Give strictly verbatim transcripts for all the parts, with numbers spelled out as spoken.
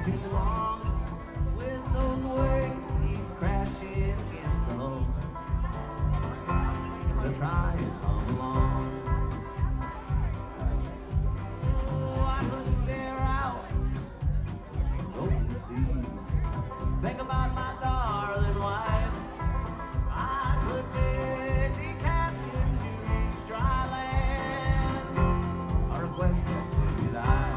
too long with those waves crashing against the hull. So try and come along. Oh, I could stare out open seas, think about my darling wife. I could be the captain to reach dry land. Our request is to die.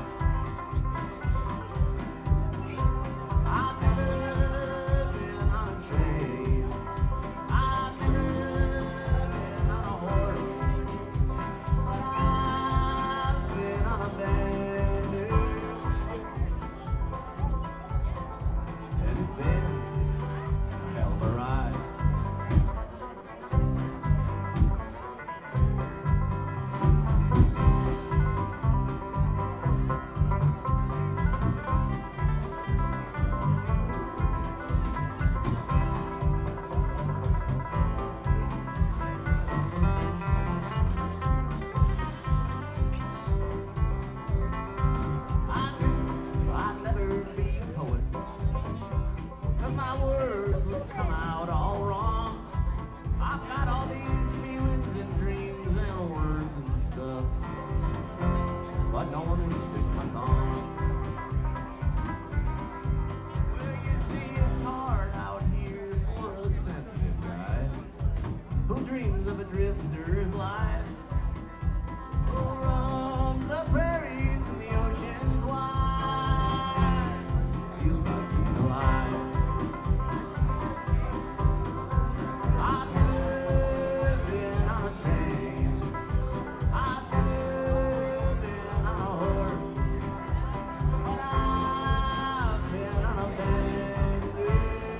I've never been on a train. I've never been on a horse. But I've been on a bender. And it's been a hell of a ride. I knew I'd never be a poet, 'cause my words would come out all wrong. I've got all these feelings and dreams and words and stuff, but no one would sing my song. Well, you see, it's hard out here for a sensitive guy who dreams of a drifter's life, who roams the prairies and the oceans wide, feels like he's alive. I've never been on a train. I've never been on a horse. But I've been on a bender.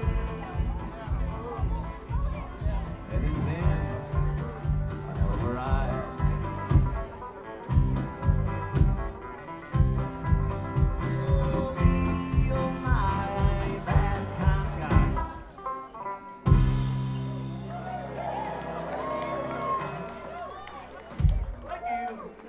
And it's been a hell of a ride. Oh, me, oh my, I ain't that kind of guy. Thank you.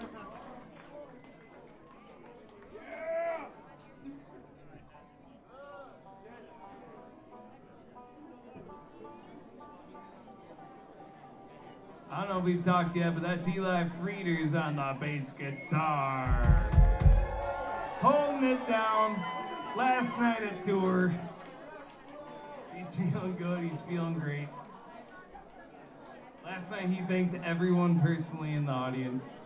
I don't know if we've talked yet, but that's Eli Frieders on the bass guitar. Holding it down. Last night at tour. He's feeling good. He's feeling great. Last night he thanked everyone personally in the audience.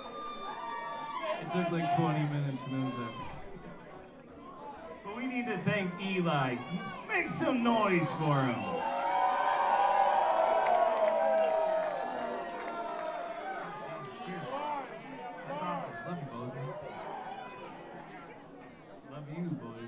It took like twenty minutes and it was epic. But we need to thank Eli. Make some noise for him. That's awesome. Love you, boys. Love you, boys.